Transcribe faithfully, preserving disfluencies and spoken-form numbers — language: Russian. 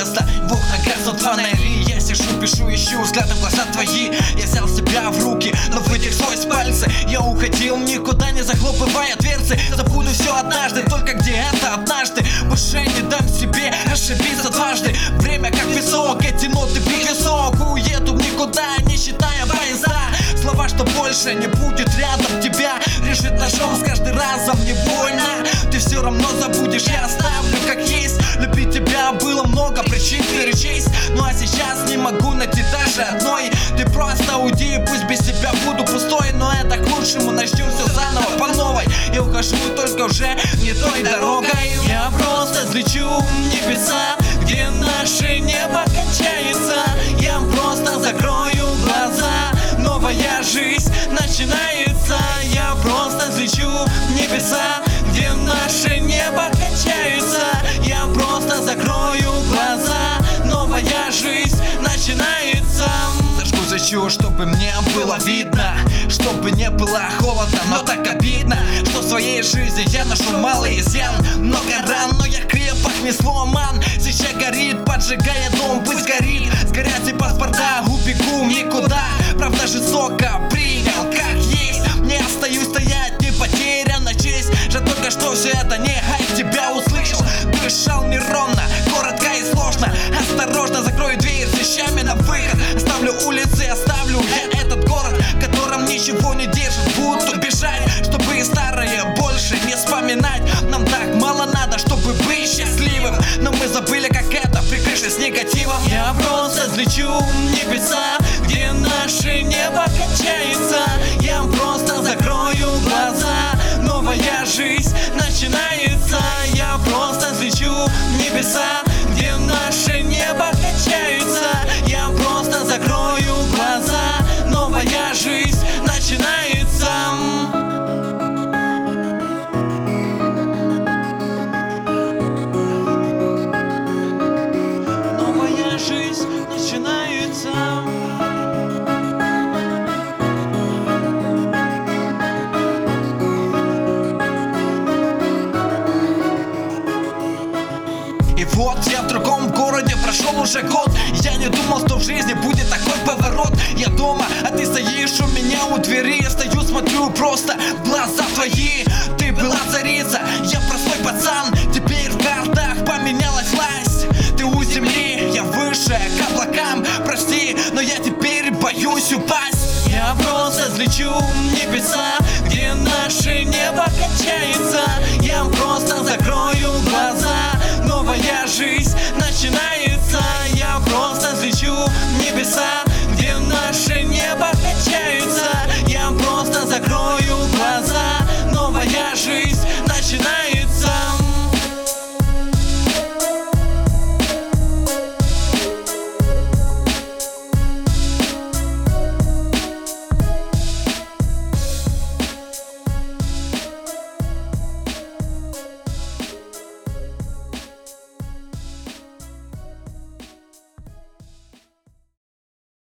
место, в окнах гаснут фонари. Я сижу, пишу, ищу взглядом глаза твои. Я взял себя в руки, но вытер сквозь пальцы. Я уходил, никуда не захлопывая дверцы. Забуду все однажды, только где-то однажды. Больше не дам себе ошибиться дважды. Время как песок, эти ноты бить висок. Уеду никуда, не считая поезда. Слова, что больше не будет рядом тебя, решит ножом с каждый разом не больно. Ты все равно забудешь, я оставлю как есть. Любить тебя было много причин перечесть, ну а сейчас не могу найти даже одной. Ты просто уйди, пусть без тебя буду пустой. Но это к лучшему, начнем все заново по новой. Я ухожу только уже не той дорогой. Я просто взлечу в небеса, где наше небо кончается. Я просто закрою глаза, новая жизнь начинается. Я просто взлечу в небеса, где наше небо кончается. Я просто закрою глаза, новая жизнь начинается. Зажгу свечу, чтобы мне было видно, чтобы не было холодно, но так обидно, что в своей жизни я ношу малый изъян. Много ран, но я крепок, не сломан. Свеча горит, поджигая дом, пусть горит. Сгорят и паспорта, убегу никуда. Правда жестоко принял, как есть. Не остаюсь стоять, не потеряна честь. Жаль только, что все это не хайп, тебя услышал. Дышал неровно, коротко и сложно. Осторожно закрою дверь с вещами на выход. Оставлю улицы, оставлю я этот город, в котором ничего не держит. Буду бежать, чтобы старое больше не вспоминать. Нам так мало надо, чтобы быть счастливым, но мы забыли, как это, прикрывшись негативом. Я просто взлечу в небеса, где наше небо кончается. Я просто закрою глаза, новая жизнь начинается. Я просто взлечу в небеса, где наше небо кончается. Я просто закрою глаза, новая жизнь начинается. Новая жизнь начинается. И вот я в другом городе, прошел уже год. Я не думал, что в жизни будет такой поворот. Я дома, а ты стоишь у меня у двери. Я стою, смотрю просто в глаза твои. Ты была царица, я простой пацан. Теперь в картах поменялась власть. Ты у земли, я выше, к облакам. Прости, но я теперь боюсь упасть. Я просто взлечу в небеса, где наше небо кончается. Я просто закрою глаза, новая жизнь